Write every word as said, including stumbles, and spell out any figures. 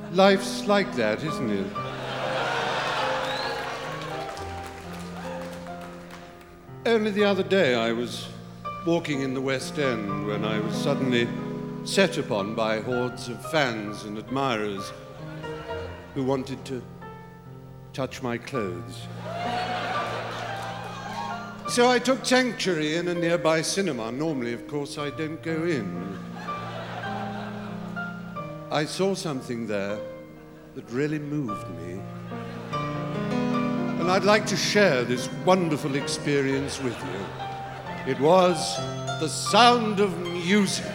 life's like that, isn't it? Only the other day I was walking in the West End when I was suddenly set upon by hordes of fans and admirers who wanted to touch my clothes. So I took sanctuary in a nearby cinema. Normally, of course, I don't go in. I saw something there that really moved me. And I'd like to share this wonderful experience with you. It was the sound of music.